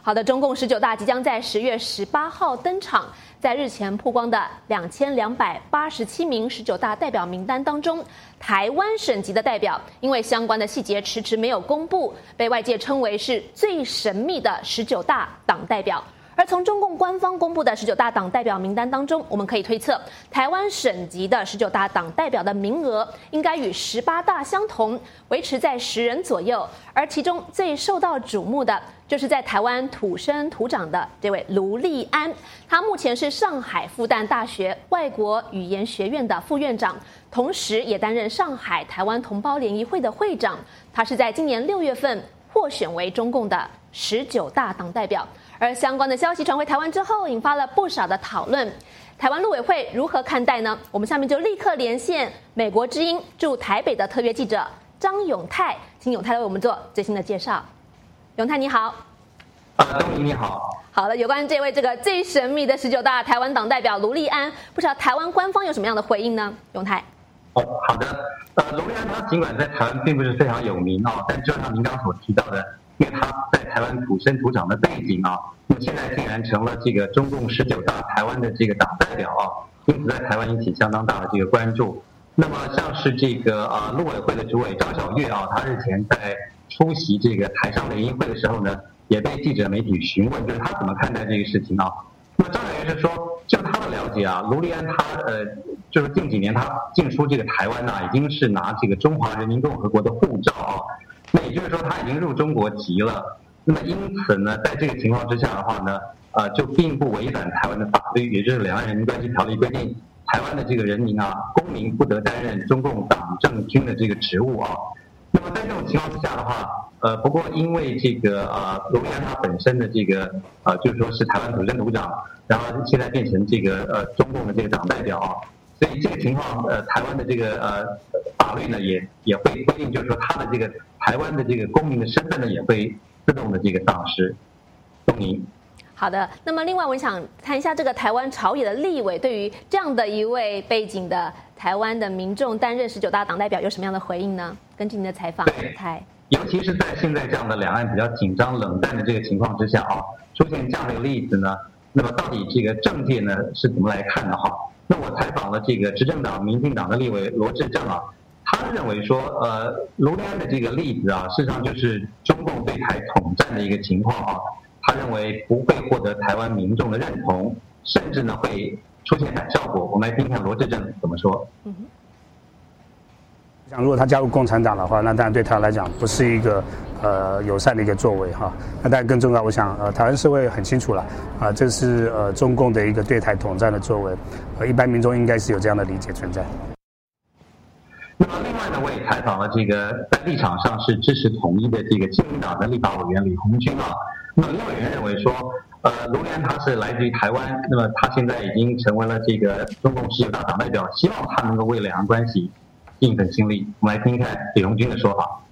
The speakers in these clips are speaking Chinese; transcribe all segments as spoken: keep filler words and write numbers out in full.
好的，中共十九大即将在十月十八号登场。在日前曝光的两千两百八十七名十九大代表名单当中，台湾省级的代表因为相关的细节迟迟没有公布，被外界称为是最神秘的十九大党代表。而从中共官方公布的十九大党代表名单当中，我们可以推测，台湾省级的十九大党代表的名额应该与十八大相同，维持在十人左右。而其中最受到瞩目的，就是在台湾土生土长的这位卢立安，他目前是上海复旦大学外国语言学院的副院长，同时也担任上海台湾同胞联谊会的会长。他是在今年六月份获选为中共的十九大党代表。而相关的消息传回台湾之后，引发了不少的讨论。台湾陆委会如何看待呢？我们下面就立刻连线美国之音驻台北的特约记者张永泰，请永泰为我们做最新的介绍。永泰你好。 啊，东明你好。 好了，有关这位这个最神秘的十九大台湾党代表卢立安，不知道台湾官方有什么样的回应呢？永泰。 哦，好的。呃，卢立安他尽管在台湾并不是非常有名哦，但就像您刚刚所提到的，因为他在台湾土生土长的背景啊，那么现在竟然成了这个中共十九大台湾的这个党代表啊，因此在台湾引起相当大的这个关注。那么像是这个啊陆委会的主委张晓月啊，他日前在出席这个台上的联谊会的时候呢，也被记者媒体询问，就是他怎么看待这个事情啊？那么张晓月是说，就他的了解啊，卢立安他呃，就是近几年他进出这个台湾呢、啊，已经是拿这个中华人民共和国的护照啊。那也就是说，他已经入中国籍了。那么因此呢，在这个情况之下的话呢，呃，就并不违反台湾的法律，也就是《两岸人民关系条例》规定，台湾的这个人民啊，公民不得担任中共党政军的这个职务啊。那么在这种情况之下的话，呃，不过因为这个呃，卢立安他本身的这个呃，就是说是台湾土生土长，然后现在变成这个呃中共的这个党代表啊。所以这个情况，呃，台湾的这个呃法律呢，也也会规定，就是说他的这个台湾的这个公民的身份呢，也会自动的这个丧失。东明。 好的，那么另外我想谈一下这个台湾朝野的立委对于这样的一位背景的台湾的民众担任十九大党代表有什么样的回应呢？根据您的采访，台， 尤其是在现在这样的两岸比较紧张冷淡的这个情况之下啊，出现这样的一个例子呢，那么到底这个政界呢是怎么来看的哈？那我采访了这个执政党民进党的立委罗致政啊，他认为说，呃，卢立安的这个例子啊，事实上就是中共对台统战的一个情况啊。他认为不会获得台湾民众的认同，甚至呢会出现反效果。我们来听看罗致政怎么说。嗯哼。 想如果他加入共产党的话，那当然对他来讲不是一个呃友善的一个作为哈。那当然更重要，我想呃台湾社会很清楚了啊、呃，这是呃中共的一个对台统战的作为，呃一般民众应该是有这样的理解存在。 那么另外呢，我也采访了这个在立场上是支持统一的这个亲民党的立法委员李鸿钧啊。那么李委员认为说，呃，卢立安他是来自于台湾，那么他现在已经成为了这个中共十九大党代表，希望他能够为两岸关系尽一份心力。我们来听听看李鸿钧的说法。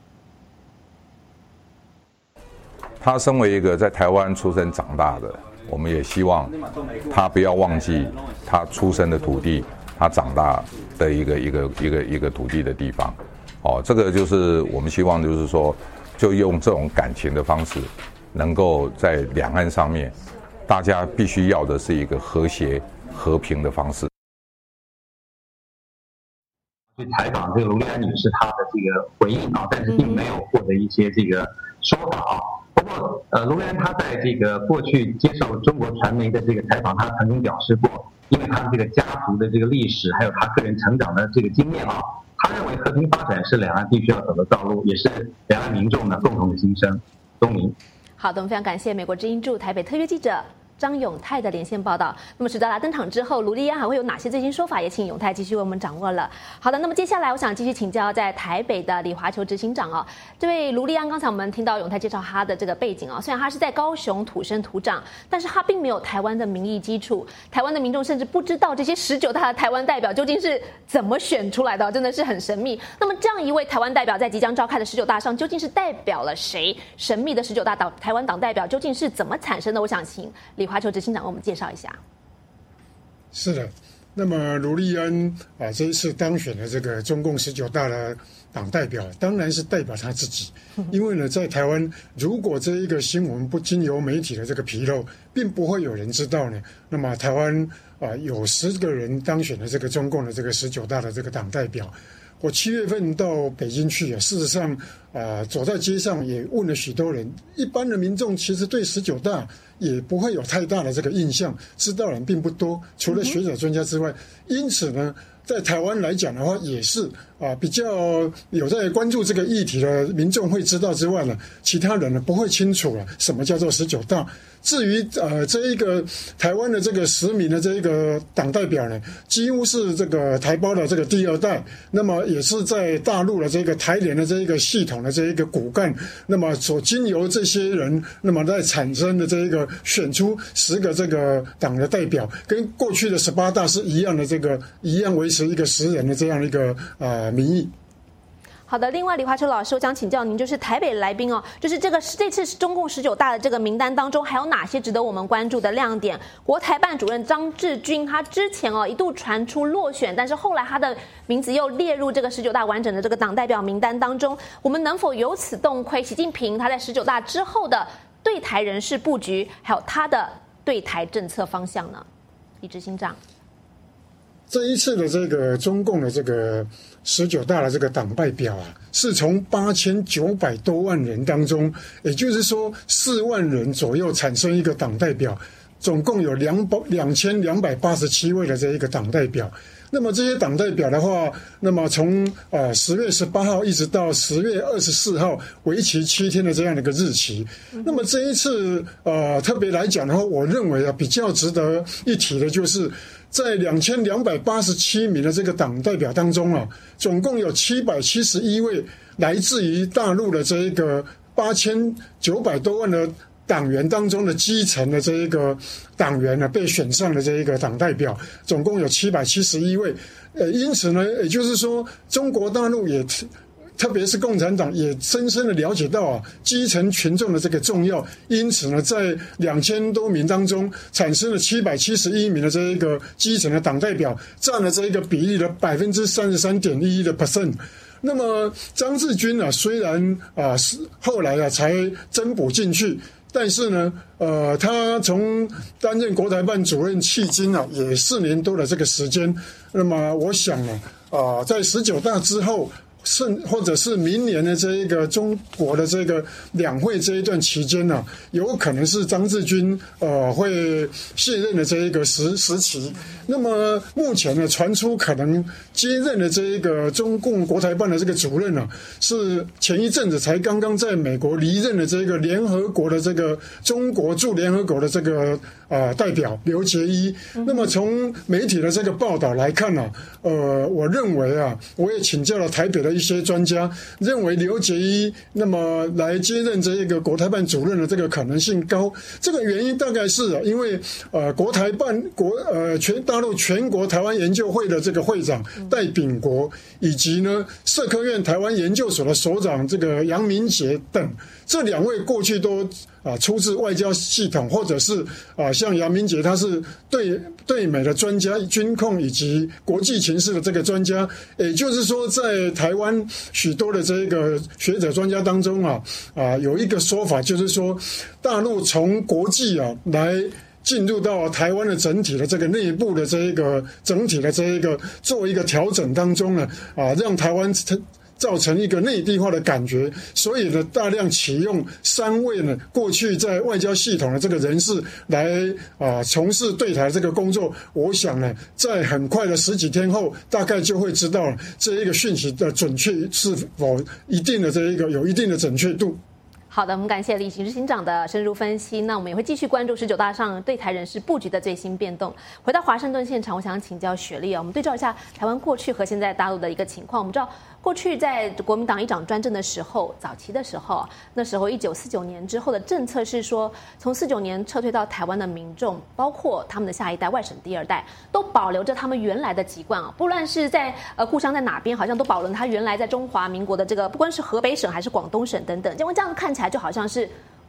他身为一个在台湾出生长大的，我们也希望他不要忘记他出生的土地，他长大的一个一个一个一个土地的地方。哦，这个就是我们希望，就是说，就用这种感情的方式，能够在两岸上面，大家必须要的是一个和谐、和平的方式。 去采访这个卢立安女士她的这个回应啊，但是并没有获得一些这个说法啊。不过，呃，卢立安她在这个过去接受中国传媒的这个采访，她曾经表示过，因为她这个家族的这个历史，还有她个人成长的这个经验啊。他认为和平发展是两岸必须要走的道路，也是两岸民众呢共同的心声。东明。 好的，我们非常感谢美国之音驻台北特约记者张永泰的连线报道。那么十九大登场之后，卢立安还会有哪些最新说法？也请永泰继续为我们掌握了。好的，那么接下来我想继续请教在台北的李华球执行长哦，这位卢立安，刚才我们听到永泰介绍他的这个背景哦，虽然他是在高雄土生土长，但是他并没有台湾的民意基础，台湾的民众甚至不知道这些十九大的台湾代表究竟是怎么选出来的，真的是很神秘。那么这样一位台湾代表在即将召开的十九大上，究竟是代表了谁？神秘的十九大党台湾党代表究竟是怎么产生的？我想请李华球执行长为我们介绍一下。 是的， 那么卢立安啊，这一次当选的这个中共十九大的党代表，当然是代表他自己。因为呢，在台湾，如果这一个新闻不经由媒体的这个披露，并不会有人知道呢。那么台湾啊，有十个人当选了这个中共的这个十九大的这个党代表。我七月份到北京去啊，事实上啊，走在街上也问了许多人，一般的民众其实对十九大也不会有太大的这个印象，知道人并不多，除了学者专家之外。因此呢，在台湾来讲的话，也是啊比较有在关注这个议题的民众会知道之外呢，其他人呢不会清楚了什么叫做十九大。至于呃这一个台湾的这个十名的这一个党代表呢，几乎是这个台胞的这个第二代，那么也是在大陆的这个台联的这一个系统的这一个骨干，那么所经由这些人，那么在产生的这一个选出十个这个党的代表，跟过去的十八大是一样的，这个一样维持一个十人的这样一个啊、呃、民意。 好的，另外李华秋老师，我想请教您，就是台北来宾哦，就是这个这次是中共十九大的这个名单当中，还有哪些值得我们关注的亮点？国台办主任张志军，他之前哦一度传出落选，但是后来他的名字又列入这个十九大完整的这个党代表名单当中，我们能否由此洞窥习近平他在十九大之后的对台人事布局，还有他的对台政策方向呢？李执行长。 这一次的这个中共的这个十九大的这个党代表啊，是从八千九百多万人当中，也就是说四万人左右产生一个党代表，总共有两百两千两百八十七位的这一个党代表。那么这些党代表的话，那么从呃十月十八号一直到十月二十四号，为期七天的这样的一个日期。那么这一次呃特别来讲的话，我认为啊比较值得一提的就是，在两千两百八十七名的这个党代表当中啊，总共有七百七十一位来自于大陆的这一个八千九百多万的党员当中的基层的这一个党员呢，被选上的这一个党代表，总共有七百七十一位。呃，因此呢，也就是说，中国大陆也特别是共产党也深深的了解到啊基层群众的这个重要，因此呢，在两千多名当中产生了七百七十一名的这一个基层的党代表，占了这一个比例的百分之三十三点一的 percent。那么张志军啊，虽然啊是后来啊才增补进去，但是呢，呃，他从担任国台办主任迄今啊，也四年多的这个时间。那么我想呢，啊、呃，在十九大之后，甚或者是明年的这一个中国的这个两会这一段期间呢、啊，有可能是张志军呃会卸任的这一个时时期。那么目前呢，传出可能接任的这一个中共国台办的这个主任呢、啊，是前一阵子才刚刚在美国离任的这个联合国的这个中国驻联合国的这个呃代表刘捷一。那么从媒体的这个报道来看呢、啊，呃，我认为啊，我也请教了台北的一些专家，认为刘捷一那么来接任这一个国台办主任的这个可能性高。这个原因大概是、啊、因为呃国台办国呃全大陆全国台湾研究会的这个会长戴秉国，以及呢社科院台湾研究所的所长这个杨明杰等，这两位过去都啊出自外交系统，或者是啊像杨明杰他是对对美的专家、军控以及国际情势的这个专家。也就是说，在台湾许多的这个学者专家当中啊啊有一个说法，就是说大陆从国际啊来进入到台湾的整体的这个内部的这一个整体的这一个做一个调整当中呢，啊，让台湾造成一个内地化的感觉，所以呢，大量启用三位呢过去在外交系统的这个人士来啊从事对台这个工作。我想呢，在很快的十几天后，大概就会知道这一个讯息的准确是否一定的这一个有一定的准确度。 好的，我们感谢李执行长的深入分析。那我们也会继续关注十九大上对台人事布局的最新变动。回到华盛顿现场，我想请教雪莉啊，我们对照一下台湾过去和现在大陆的一个情况。我们知道，过去在国民党一党专政的时候，早期的时候，那时候一九四九年之后的政策是说，从四九年撤退到台湾的民众，包括他们的下一代、外省第二代，都保留着他们原来的籍贯啊，不论是在呃故乡在哪边，好像都保留他原来在中华民国的这个，不管是河北省还是广东省等等。因为这样看起来就好像是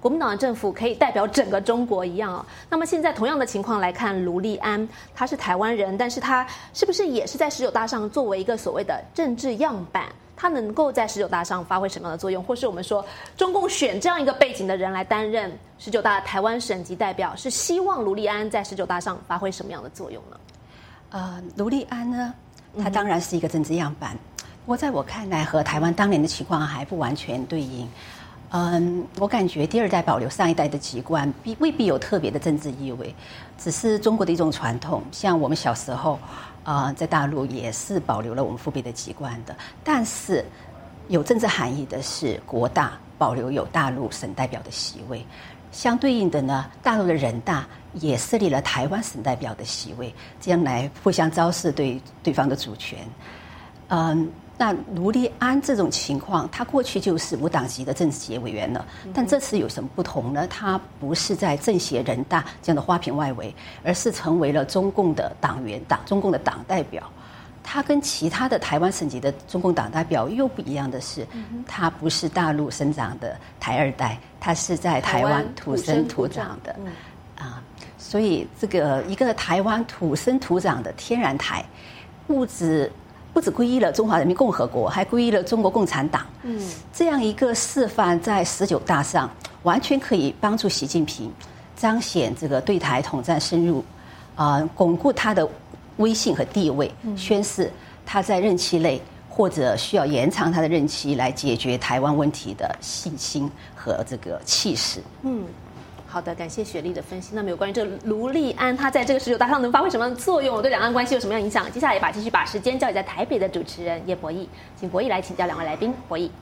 国民党的政府可以代表整个中国一样哦。那么现在同样的情况来看，卢立安他是台湾人，但是他是不是也是在十九大上作为一个所谓的政治样板？他能够在十九大上发挥什么样的作用，或是我们说中共选这样一个背景的人来担任十九大台湾省级代表，是希望卢立安在十九大上发挥什么样的作用呢？ 呃，卢立安呢，他当然是一个政治样板，不过在我看来，和台湾当年的情况还不完全对应。嗯，我感觉第二代保留上一代的籍贯，必未必有特别的政治意味，只是中国的一种传统。像我们小时候，啊、呃，在大陆也是保留了我们父辈的籍贯的。但是有政治含义的是，国大保留有大陆省代表的席位，相对应的呢，大陆的人大也设立了台湾省代表的席位，这样来互相昭示对对方的主权。嗯。那卢立安这种情况，他过去就是无党籍的政治协委员了，但这次有什么不同呢？他不是在政协人大这样的花瓶外围，而是成为了中共的党员、党中共的党代表。他跟其他的台湾省级的中共党代表又不一样的是，他不是大陆生长的台二代，他是在台湾土生土长的啊，所以这个一个台湾土生土长的天然台，物质。不只皈依了中华人民共和国，还皈依了中国共产党。嗯，这样一个示范，在十九大上完全可以帮助习近平彰显这个对台统战深入，啊、呃，巩固他的威信和地位，宣示他在任期内或者需要延长他的任期来解决台湾问题的信心和这个气势。嗯。 好的，感谢雪莉的分析。那么有关于这卢立安，他在这个十九大上能发挥什么样的作用，对两岸关系有什么样的影响？接下来把继续把时间交给在台北的主持人叶博弈，请博弈来请教两位来宾。博弈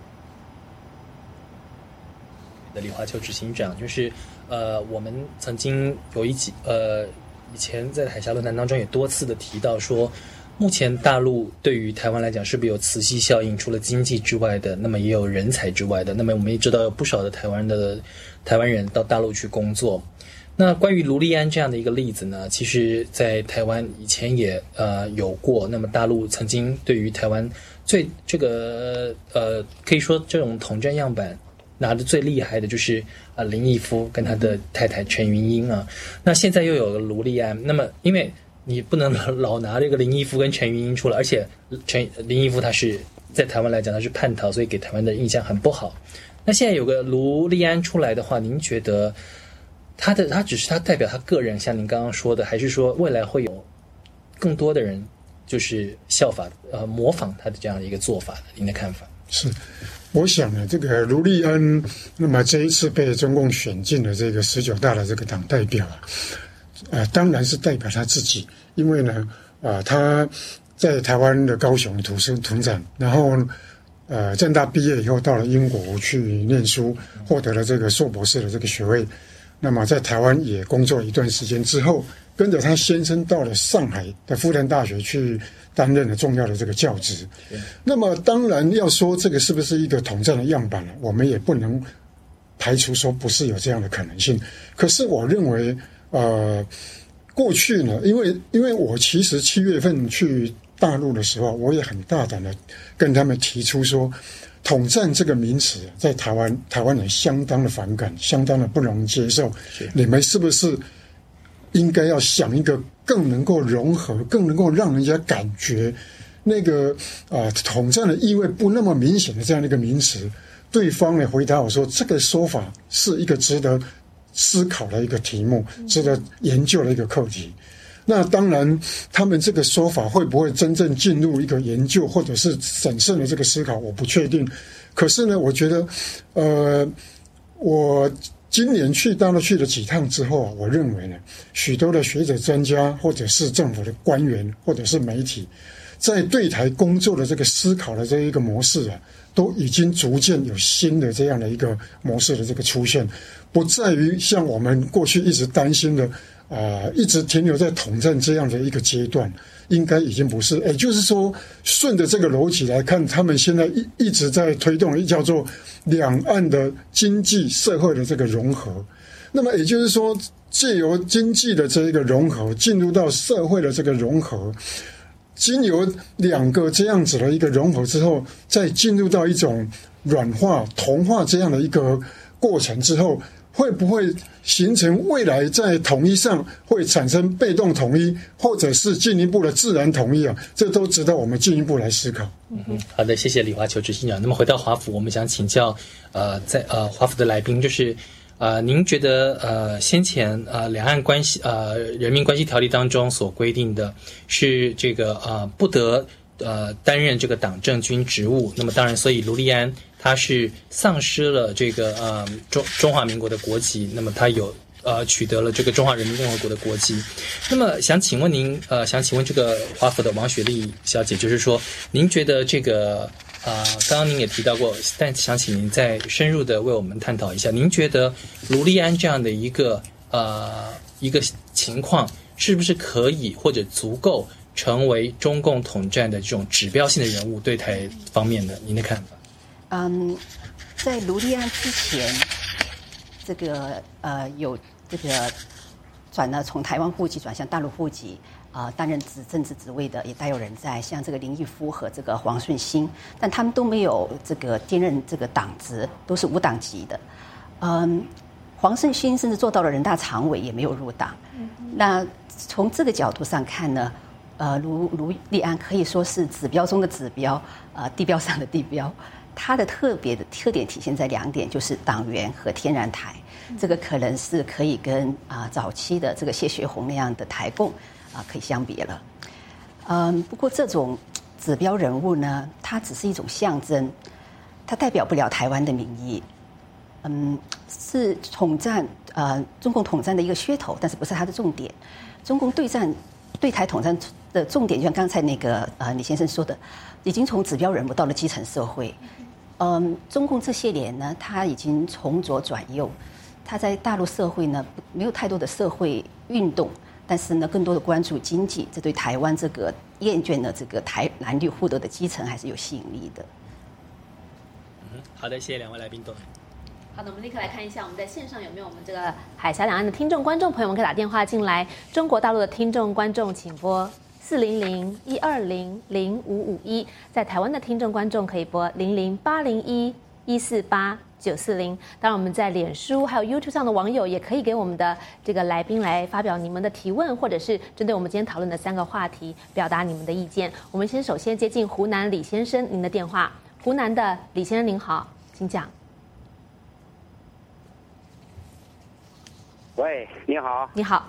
的李华秋执行长，就是呃，我们曾经有一集呃，以前在海峡论坛当中也多次的提到说，目前大陆对于台湾来讲是不是有磁吸效应？除了经济之外的，那么也有人才之外的。那么我们也知道有不少的台湾的台湾人到大陆去工作。那关于卢立安这样的一个例子呢，其实在台湾以前也呃有过。那么大陆曾经对于台湾最这个呃可以说这种统战样板拿的最厉害的就是呃林毅夫跟他的太太陈云英啊。那现在又有了卢立安，那么因为你不能老拿这个林毅夫跟陈云英出来，而且陈林毅夫他是在台湾来讲他是叛逃，所以给台湾的印象很不好。那现在有个卢立安出来的话，您觉得他的他只是他代表他个人，像您刚刚说的，还是说未来会有更多的人就是效法呃模仿他的这样的一个做法呢？您的看法？ 是，我想呢，这个卢立安，那么这一次被中共选进了这个十九大的这个党代表啊。呃，当然是代表他自己，因为呢，啊、呃，他在台湾的高雄土生土长，然后呃，政大毕业以后到了英国去念书，获得了这个硕博士的这个学位。那么在台湾也工作一段时间之后，跟着他先生到了上海的复旦大学去担任了重要的这个教职。那么当然要说这个是不是一个统战的样板呢？我们也不能排除说不是有这样的可能性。可是我认为。呃，过去呢，因为因为我其实七月份去大陆的时候，我也很大胆的跟他们提出说，统战这个名词在台湾台湾人相当的反感，相当的不容接受。你们是不是应该要想一个更能够融合、更能够让人家感觉那个啊、呃、统战的意味不那么明显的这样的一个名词？对方呢回答我说，这个说法是一个值得思考的一个题目，值得研究的一个课题。那当然，他们这个说法会不会真正进入一个研究或者是审慎的这个思考，我不确定。可是呢，我觉得，呃，我今年去大陆去了几趟之后啊，我认为呢，许多的学者、专家，或者是政府的官员，或者是媒体，在对台工作的这个思考的这一个模式啊，都已经逐渐有新的这样的一个模式的这个出现。不在于像我们过去一直担心的，啊、呃，一直停留在统战这样的一个阶段，应该已经不是。也就是说，顺着这个逻辑来看，他们现在一一直在推动叫做两岸的经济社会的这个融合。那么也就是说，借由经济的这一个融合，进入到社会的这个融合，经由两个这样子的一个融合之后，再进入到一种软化、同化这样的一个过程之后， 会不会形成未来在统一上会产生被动统一，或者是进一步的自然统一啊？这都值得我们进一步来思考。 嗯，好的，谢谢李华球执行长。那么回到华府，我们想请教，呃，在呃华府的来宾，就是呃，您觉得呃先前呃两岸关系呃人民关系条例当中所规定的是这个呃不得呃担任这个党政军职务，那么当然，所以卢立安他是丧失了这个呃中中华民国的国籍，那么他有呃取得了这个中华人民共和国的国籍。那么想请问您呃想请问这个华府的王雪莉小姐，就是说您觉得这个呃刚刚您也提到过，但想请您再深入的为我们探讨一下，您觉得卢立安这样的一个呃一个情况是不是可以或者足够成为中共统战的这种指标性的人物？对台方面的您的看法？ 嗯，在卢立安之前，这个呃有这个转了从台湾户籍转向大陆户籍啊、呃，担任职政治职位的也大有人在，像这个林毅夫和这个黄顺兴，但他们都没有这个兼任这个党职，都是无党籍的。嗯，黄顺兴甚至做到了人大常委，也没有入党。嗯、那从这个角度上看呢？呃，卢卢立安可以说是指标中的指标，呃，地标上的地标。它的特别的特点体现在两点，就是党员和天然台。这个可能是可以跟啊、呃、早期的这个谢雪红那样的台共啊、呃、可以相比了。嗯，不过这种指标人物呢，它只是一种象征，它代表不了台湾的民意。嗯，是统战呃中共统战的一个噱头，但是不是它的重点。中共对战对台统战的重点，就像刚才那个呃李先生说的，已经从指标人物到了基层社会。嗯，中共这些年呢，他已经从左转右，他在大陆社会呢没有太多的社会运动，但是呢更多的关注经济，这对台湾这个厌倦了这个台蓝绿互斗的基层还是有吸引力的。 嗯，好的，谢谢两位来宾都。 好的，我们立刻来看一下我们在线上有没有我们这个海峡两岸的听众观众朋友们可以打电话进来。中国大陆的听众观众请拨四零零一二零零五五一，在台湾的听众观众可以拨零零八零一一四八九四零。当然，我们在脸书还有 YouTube 上的网友也可以给我们的这个来宾来发表你们的提问，或者是针对我们今天讨论的三个话题表达你们的意见。我们先首先接近湖南李先生，您的电话。湖南的李先生您好，请讲。 喂，你好。 你好。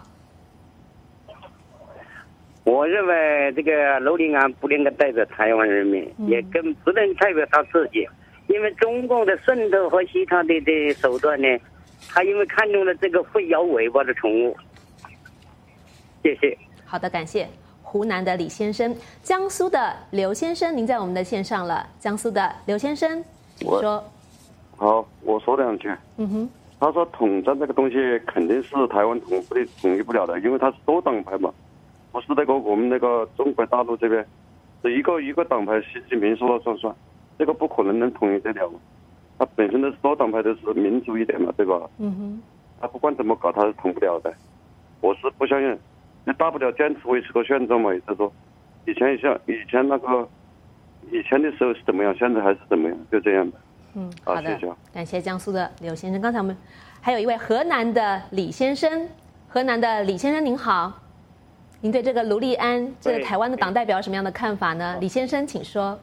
我认为这个卢立安不应该代表台湾人民，嗯、也更不能代表他自己，因为中共的渗透和其他的的手段呢，他因为看中了这个会摇尾巴的宠物。谢谢。 好的，感谢。湖南的李先生，江苏的刘先生，您在我们的线上了。江苏的刘先生，请说。 好，我说两句。 嗯哼。 他说统战这个东西肯定是台湾统不统一不了的，因为他是多党派嘛，不是那个我们那个中国大陆这边是一个一个党派，习近平说了算算，这个不可能能统一得了。他本身的是多党派的是民主一点嘛，对吧？ 嗯哼。 他不管怎么搞，他是统不了的。我是不相信，那大不了坚持维持个现状嘛，也就是说，以前像以前那个以前的时候是怎么样，现在还是怎么样，就这样的。 嗯，好的，谢谢感谢江苏的刘先生。刚才我们还有一位河南的李先生，河南的李先生您好，您对这个卢立安这个台湾的党代表有什么样的看法呢？李先生，请说。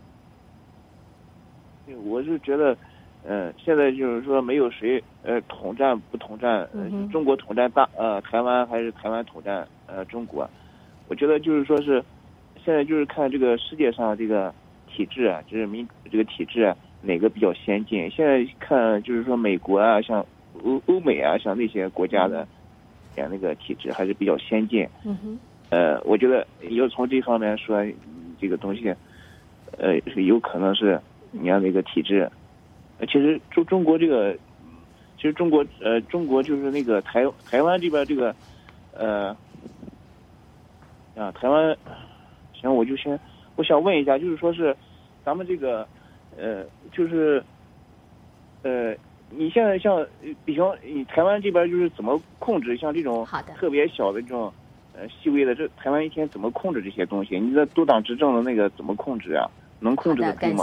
我是觉得，呃，现在就是说没有谁呃统战不统战，呃， 嗯、 中国统战大呃台湾还是台湾统战呃中国，我觉得就是说是现在就是看这个世界上这个体制啊，就是民这个体制啊。哪个比较先进？现在看就是说美国啊，像欧欧美啊，像那些国家的，像那个体制还是比较先进。 嗯哼。 呃，我觉得要从这方面说，这个东西，呃，有可能是你看那个体制。其实中中国这个，其实中国呃中国就是那个台台湾这边这个，呃，啊台湾，行，我就先我想问一下，就是说是咱们这个。呃，就是，呃，你现在像，比方你台湾这边就是怎么控制像这种特别小的这种呃细微的，这台湾一天怎么控制这些东西？你这多党执政的那个怎么控制啊？能控制得住吗？ 感谢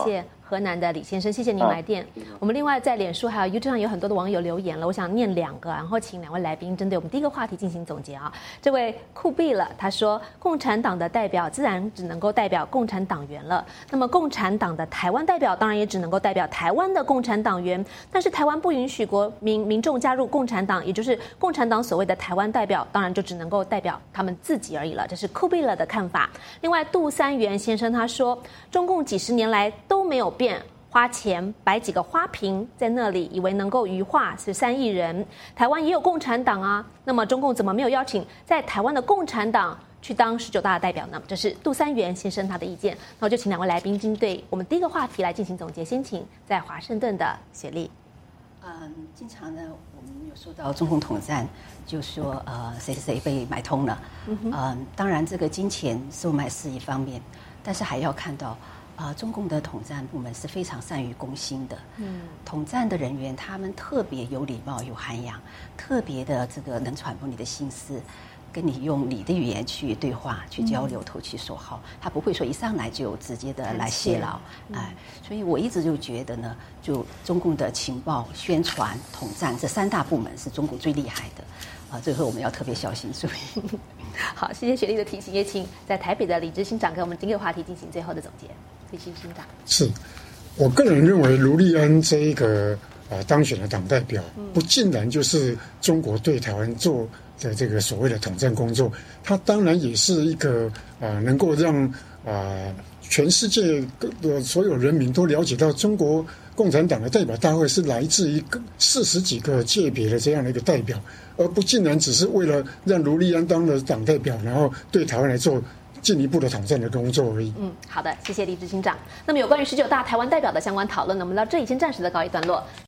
河南的李先生，谢谢您来电。啊、我们另外在脸书还有 YouTube 上有很多的网友留言了，我想念两个，然后请两位来宾针对我们第一个话题进行总结啊。这位酷毙了，他说共产党的代表自然只能够代表共产党员了，那么共产党的台湾代表当然也只能够代表台湾的共产党员，但是台湾不允许国民民众加入共产党，也就是共产党所谓的台湾代表，当然就只能够代表他们自己而已了，这是酷毙了的看法。另外杜三元先生他说，中共几十年来都没有变，花钱摆几个花瓶在那里，以为能够愉化十三亿人。台湾也有共产党啊，那么中共怎么没有邀请在台湾的共产党去当十九大的代表呢？这是杜三元先生他的意见。那我就请两位来宾针对我们第一个话题来进行总结。先请在华盛顿的雪莉。 嗯，经常呢，我们有说到中共统战，就说呃谁谁被买通了。嗯哼，呃，当然这个金钱售卖是一方面，但是还要看到。呃，中共的统战部门是非常善于攻心的。嗯，统战的人员他们特别有礼貌、有涵养，特别的这个能揣摩你的心思，跟你用你的语言去对话、去交流、投其所好。他不会说一上来就直接的来泄劳。哎，所以我一直就觉得呢，就中共的情报、宣传、统战这三大部门是中国最厉害的。啊，最后我们要特别小心注意。 好，谢谢雪莉的提醒，也请在台北的李执行长给我们第一个话题进行最后的总结。李执行长， 是我个人认为卢立安这一个呃当选的党代表，不尽然就是中国对台湾做的这个所谓的统战工作，他当然也是一个呃能够让呃全世界的所有人民都了解到中国共产党的代表大会是来自一个四十几个界别的这样的一个代表，而不尽然只是为了让卢立安当了党代表，然后对台湾来做进一步的统战的工作而已。 嗯，好的，谢谢李执行长。那么有关于十九大台湾代表的相关讨论呢，我们到这里先暂时的告一段落。